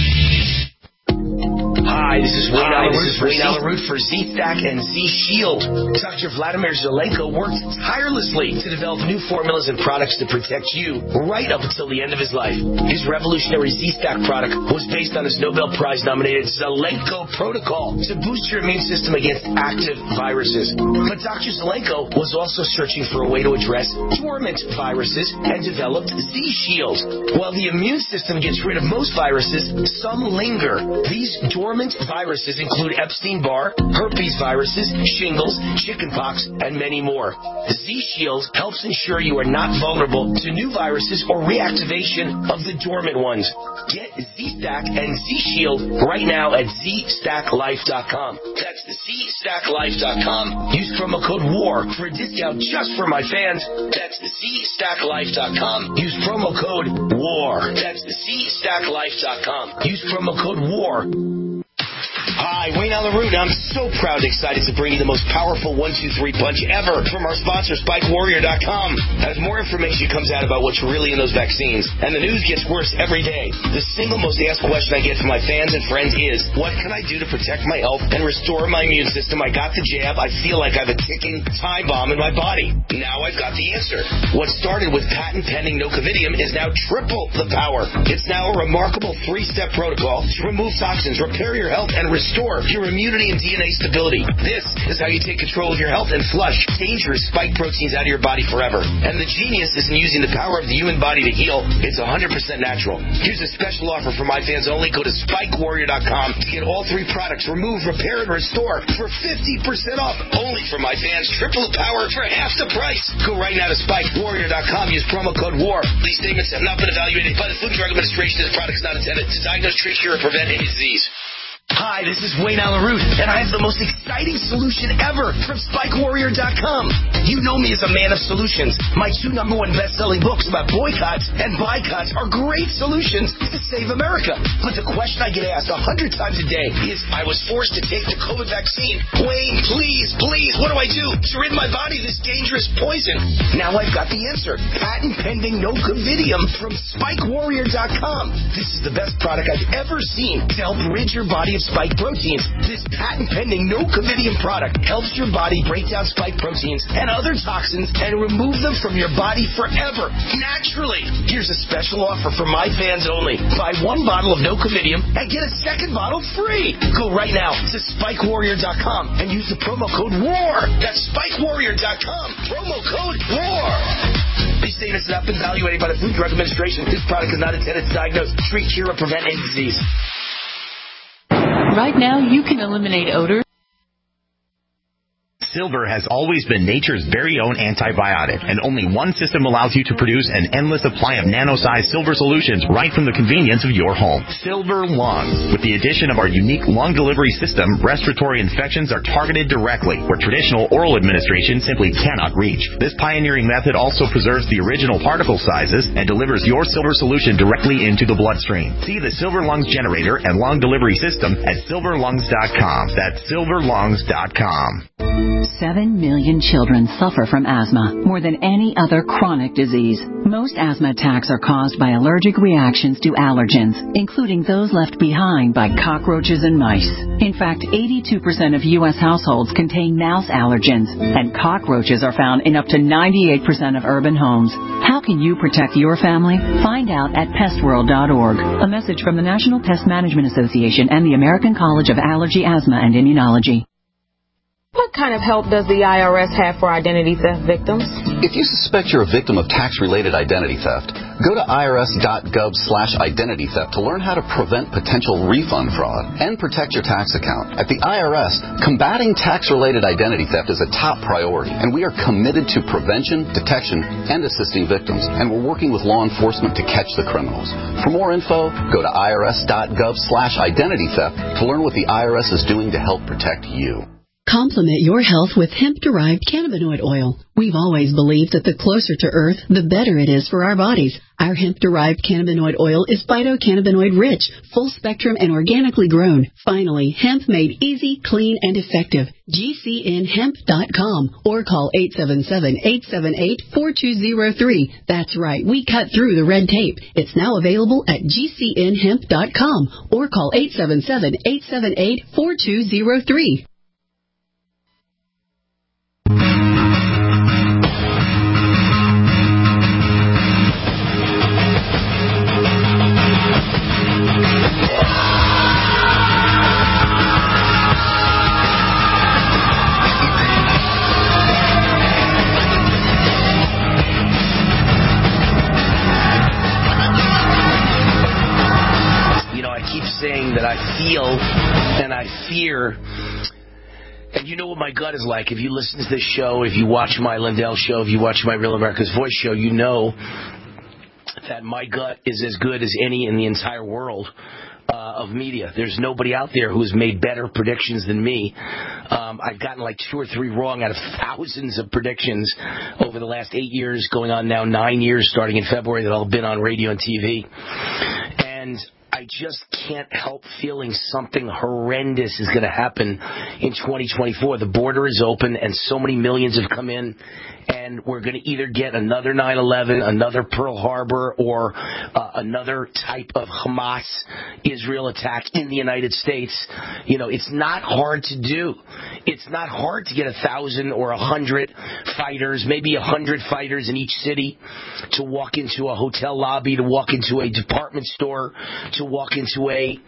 D: Hi, this is Wayne Allen Root for, Z- for Z-Stack and Z-Shield. Doctor Vladimir Zelenko worked tirelessly to develop new formulas and products to protect you right up until the end of his life. His revolutionary Z-Stack product was based on his Nobel Prize-nominated Zelenko protocol to boost your immune system against active viruses. But Doctor Zelenko was also searching for a way to address dormant viruses and developed Z-Shield. While the immune system gets rid of most viruses, some linger. These dormant viruses include Epstein-Barr, herpes viruses, shingles, chickenpox, and many more. Z-Shield helps ensure you are not vulnerable to new viruses or reactivation of the dormant ones. Get Z-Stack and Z-Shield right now at Z Stack Life dot com. That's Z Stack Life dot com. Use promo code WAR for a discount just for my fans. That's Z Stack Life dot com. Use promo code WAR. That's Z Stack Life dot com. Use promo code WAR. Hi, Wayne Allen Root. I'm so proud and excited to bring you the most powerful one two three punch ever from our sponsor, Spike Warrior dot com. As more information comes out about what's really in those vaccines, and the news gets worse every day, the single most asked question I get from my fans and friends is, what can I do to protect my health and restore my immune system? I got the jab. I feel like I have a ticking time bomb in my body. Now I've got the answer. What started with patent-pending Nocovidium is now triple the power. It's now a remarkable three-step protocol to remove toxins, repair your health, and restore your immunity and D N A stability. This is how you take control of your health and flush dangerous spike proteins out of your body forever. And the genius isn't using the power of the human body to heal. It's one hundred percent natural. Here's a special offer for my fans only. Go to Spike Warrior dot com to get all three products, remove, repair, and restore for fifty percent off. Only for my fans. Triple the power for half the price. Go right now to Spike Warrior dot com. Use promo code WAR. These statements have not been evaluated by the Food and Drug Administration. This product is not intended to diagnose, treat, cure, or prevent any disease. Hi, this is Wayne Allen Root, and I have the most exciting solution ever from Spike Warrior dot com. You know me as a man of solutions. My two number one best-selling books about boycotts and boycotts are great solutions to save America. But the question I get asked a hundred times a day is, I was forced to take the COVID vaccine. Wayne, please, please, what do I do to rid my body of this dangerous poison? Now I've got the answer. Patent-pending Nocovidium from Spike Warrior dot com. This is the best product I've ever seen to help rid your body of spike proteins. This patent-pending Nocovidium product helps your body break down spike proteins and other toxins and remove them from your body forever, naturally. Here's a special offer for my fans only. Buy one bottle of Nocovidium and get a second bottle free. Go right now to Spike Warrior dot com and use the promo code WAR. That's Spike Warrior dot com. Promo code WAR. These statements have not been evaluated by the Food and Drug Administration. This product is not intended to diagnose, treat, cure, or prevent any disease.
M: Right now, you can eliminate odor.
R: Silver has always been nature's very own antibiotic, and only one system allows you to produce an endless supply of nano-sized silver solutions right from the convenience of your home. Silver Lungs. With the addition of our unique lung delivery system, respiratory infections are targeted directly, where traditional oral administration simply cannot reach. This pioneering method also preserves the original particle sizes and delivers your silver solution directly into the bloodstream. See the Silver Lungs generator and lung delivery system at silver lungs dot com. That's silver lungs dot com.
S: Seven million children suffer from asthma, more than any other chronic disease. Most asthma attacks are caused by allergic reactions to allergens, including those left behind by cockroaches and mice. In fact, eighty-two percent of U S households contain mouse allergens, and cockroaches are found in up to ninety-eight percent of urban homes. How can you protect your family? Find out at pest world dot org. A message from the National Pest Management Association and the American College of Allergy, Asthma, and Immunology.
T: What kind of help does the I R S have for identity theft victims?
U: If you suspect you're a victim of tax-related identity theft, go to I R S dot gov slash identity theft to learn how to prevent potential refund fraud and protect your tax account. At the I R S, combating tax-related identity theft is a top priority, and we are committed to prevention, detection, and assisting victims, and we're working with law enforcement to catch the criminals. For more info, go to I R S dot gov slash identity theft to learn what the I R S is doing to help protect you.
M: Complement your health with hemp-derived cannabinoid oil. We've always believed that the closer to Earth, the better it is for our bodies. Our hemp-derived cannabinoid oil is phytocannabinoid rich, full-spectrum, and organically grown. Finally, hemp made easy, clean, and effective. G C N hemp dot com or call eight seven seven, eight seven eight, four two zero three. That's right, we cut through the red tape. It's now available at G C N hemp dot com or call eight seven seven, eight seven eight, four two zero three.
D: Saying that I feel and I fear, and you know what my gut is like. If you listen to this show, if you watch my Lindell show, if you watch my Real America's Voice show, you know that my gut is as good as any in the entire world uh, of media. There's nobody out there who's made better predictions than me. Um, I've gotten like two or three wrong out of thousands of predictions over the last eight years, going on now nine years, starting in February, that I've been on radio and T V. And I just can't help feeling something horrendous is going to happen in twenty twenty-four. The border is open, and so many millions have come in, and we're going to either get another nine eleven, another Pearl Harbor, or uh, another type of Hamas-Israel attack in the United States. You know, it's not hard to do. It's not hard to get a thousand or a hundred fighters, maybe a hundred fighters in each city, to walk into a hotel lobby, to walk into a department store, to walk into a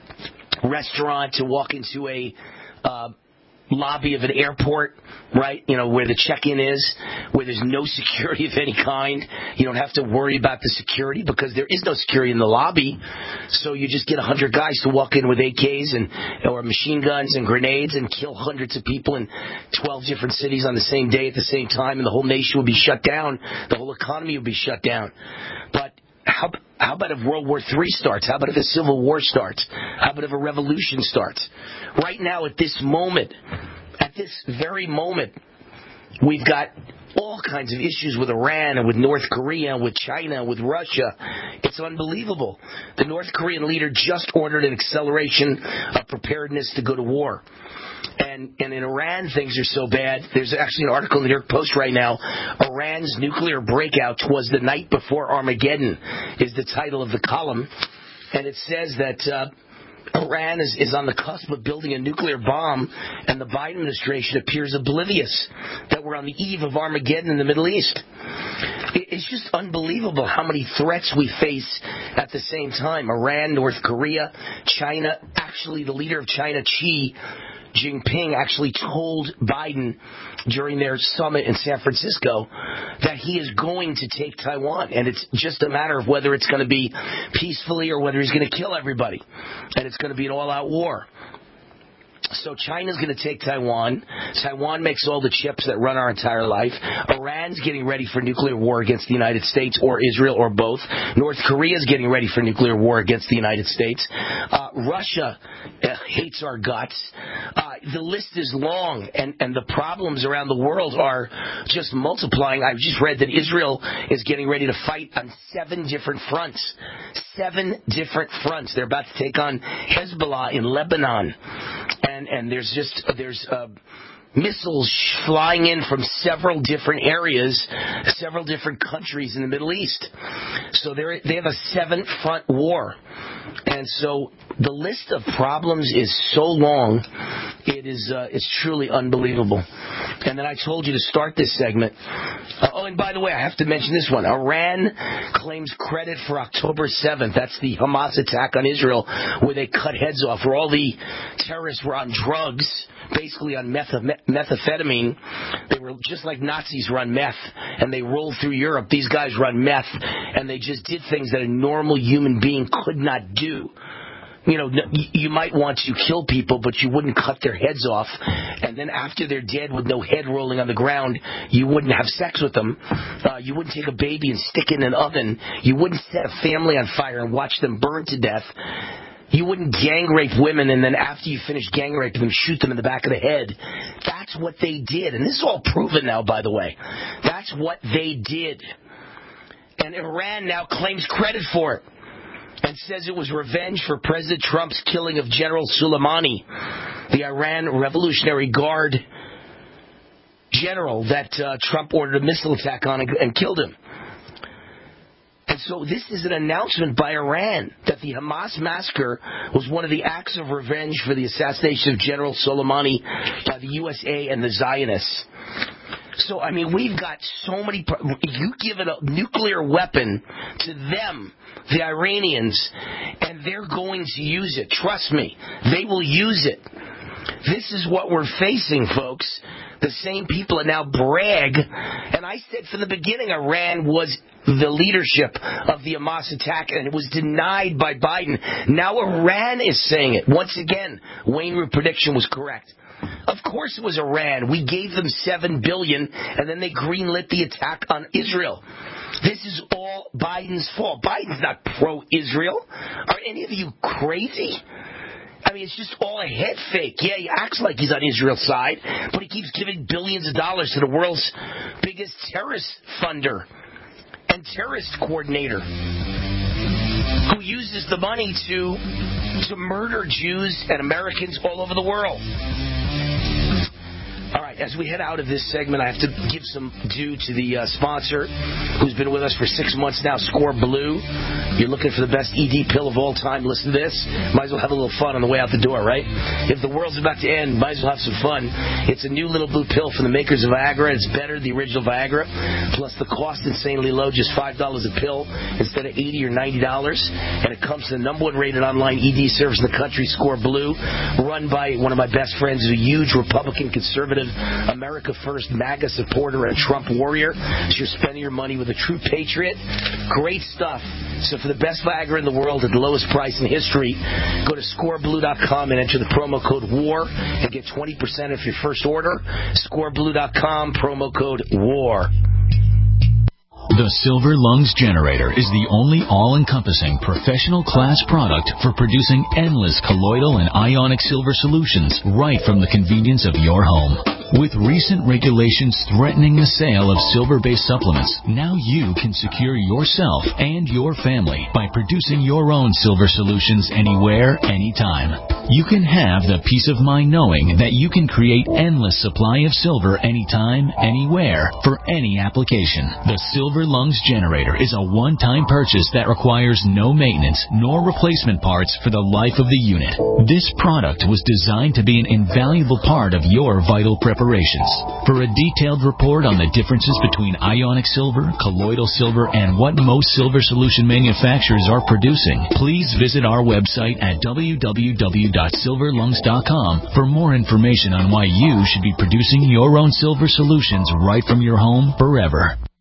D: restaurant, to walk into a uh, lobby of an airport, right? You know, where the check-in is, where there's no security of any kind. You don't have to worry about the security because there is no security in the lobby. So you just get a hundred guys to walk in with A Ks and or machine guns and grenades and kill hundreds of people in twelve different cities on the same day at the same time, and the whole nation will be shut down. The whole economy will be shut down. But How, how about if World War Three starts? How about if a civil war starts? How about if a revolution starts? Right now, at this moment, at this very moment, we've got all kinds of issues with Iran and with North Korea and with China and with Russia. It's unbelievable. The North Korean leader just ordered an acceleration of preparedness to go to war. And, and in Iran, things are so bad. There's actually an article in the New York Post right now. Iran's nuclear breakout was the night before Armageddon is the title of the column. And it says that uh, Iran is, is on the cusp of building a nuclear bomb, and the Biden administration appears oblivious that we're on the eve of Armageddon in the Middle East. It, it's just unbelievable how many threats we face at the same time. Iran, North Korea, China. Actually, the leader of China, Xi Jinping, actually told Biden during their summit in San Francisco that he is going to take Taiwan, and it's just a matter of whether it's going to be peacefully or whether he's going to kill everybody, and it's going to be an all-out war. So China's going to take Taiwan. Taiwan makes all the chips that run our entire life. Iran's getting ready for nuclear war against the United States or Israel or both. North Korea's getting ready for nuclear war against the United States. Uh, Russia uh, hates our guts. Uh, the list is long, and, and the problems around the world are just multiplying. I've just read that Israel is getting ready to fight on seven different fronts. Seven different fronts. They're about to take on Hezbollah in Lebanon. And, and there's just, there's, uh, missiles flying in from several different areas, several different countries in the Middle East. So they they have a seven-front war. And so the list of problems is so long, it is uh, it's truly unbelievable. And then I told you to start this segment. Uh, oh, and by the way, I have to mention this one. Iran claims credit for October seventh. That's the Hamas attack on Israel, where they cut heads off, where all the terrorists were on drugs, basically on meth- methamphetamine. They were just like Nazis run meth, and they rolled through Europe. These guys run meth, and they just did things that a normal human being could not do. You know, you might want to kill people, but you wouldn't cut their heads off. And then after they're dead with no head rolling on the ground, you wouldn't have sex with them. Uh, you wouldn't take a baby and stick it in an oven. You wouldn't set a family on fire and watch them burn to death. You wouldn't gang rape women and then after you finish gang raping them, shoot them in the back of the head. That's what they did. And this is all proven now, by the way. That's what they did. And Iran now claims credit for it and says it was revenge for President Trump's killing of General Soleimani, the Iran Revolutionary Guard general that uh, Trump ordered a missile attack on and, and killed him. And so this is an announcement by Iran that the Hamas massacre was one of the acts of revenge for the assassination of General Soleimani by the U S A and the Zionists. So, I mean, we've got so many... You give it a nuclear weapon to them, the Iranians, and they're going to use it. Trust me, they will use it. This is what we're facing, folks. The same people that now brag. And I said from the beginning, Iran was the leadership of the Hamas attack, and it was denied by Biden. Now Iran is saying it. Once again, Wayne Root prediction was correct. Of course it was Iran. We gave them seven billion dollars, and then they greenlit the attack on Israel. This is all Biden's fault. Biden's not pro-Israel. Are any of you crazy? I mean, it's just all a head fake. Yeah, he acts like he's on Israel's side, but he keeps giving billions of dollars to the world's biggest terrorist funder and terrorist coordinator, who uses the money to to murder Jews and Americans all over the world. All right, as we head out of this segment, I have to give some due to the uh, sponsor who's been with us for six months now, Score Blue. You're looking for the best E D pill of all time. Listen to this. Might as well have a little fun on the way out the door, right? If the world's about to end, might as well have some fun. It's a new little blue pill from the makers of Viagra. It's better than the original Viagra. Plus, the cost insanely low, just five dollars a pill instead of eighty dollars or ninety dollars. And it comes to the number one rated online E D service in the country, Score Blue, run by one of my best friends, who's a huge Republican conservative, America First MAGA supporter and Trump warrior. So you're spending your money with a true patriot. Great stuff. So for the best Viagra in the world at the lowest price in history, go to score blue dot com and enter the promo code WAR and get twenty percent off your first order. score blue dot com, promo code WAR.
E: The Silver Lungs Generator is the only all-encompassing professional class product for producing endless colloidal and ionic silver solutions right from the convenience of your home. With recent regulations threatening the sale of silver-based supplements, now you can secure yourself and your family by producing your own silver solutions anywhere, anytime. You can have the peace of mind knowing that you can create endless supply of silver anytime, anywhere, for any application. The Silver Lungs Generator is a one-time purchase that requires no maintenance nor replacement parts for the life of the unit. This product was designed to be an invaluable part of your vital preparations. For a detailed report on the differences between ionic silver, colloidal silver, and what most silver solution manufacturers are producing, please visit our website at w w w dot silver lungs dot com for more information on why you should be producing your own silver solutions right from your home forever.